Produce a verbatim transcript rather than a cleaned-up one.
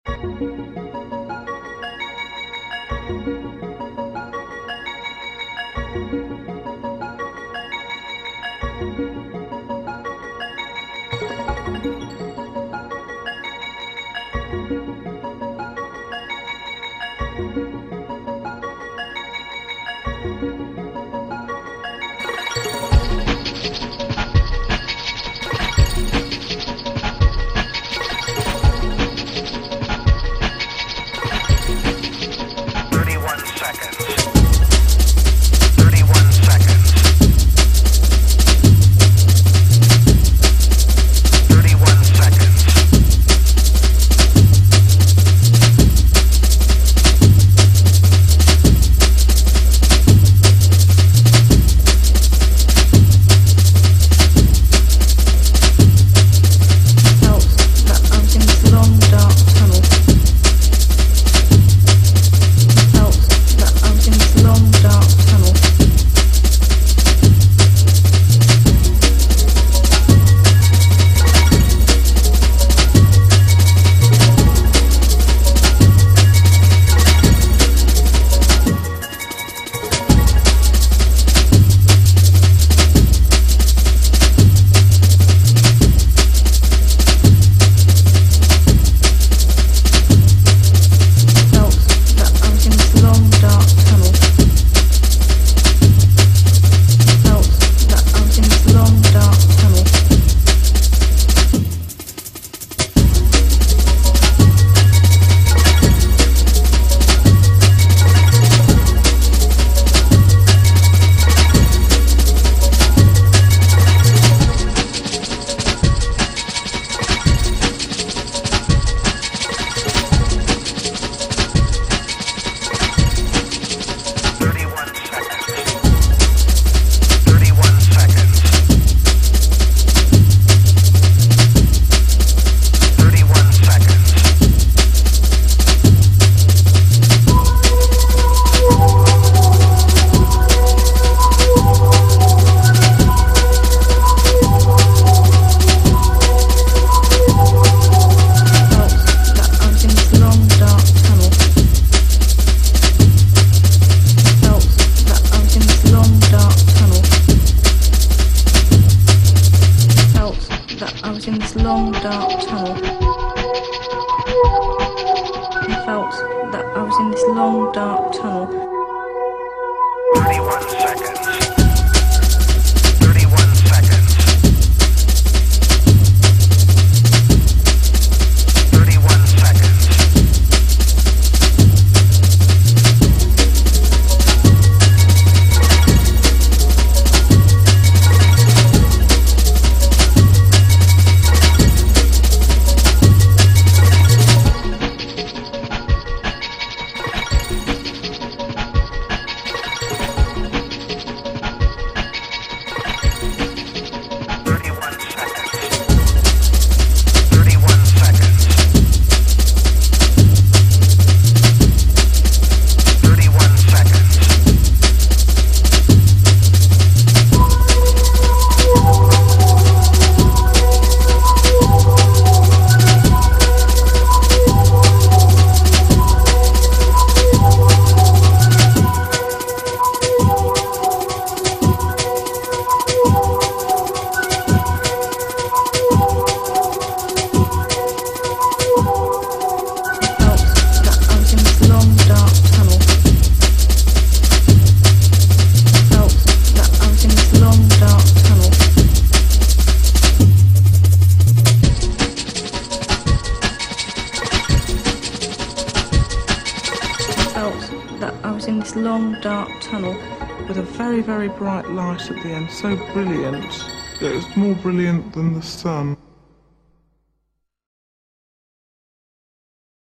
long dark tunnel. I felt that I was in this long dark tunnel. thirty-one seconds. thirty-one seconds. thirty-one seconds. That I was in this long dark tunnel with a very, very bright light at the end, so brilliant that it was more brilliant than the sun.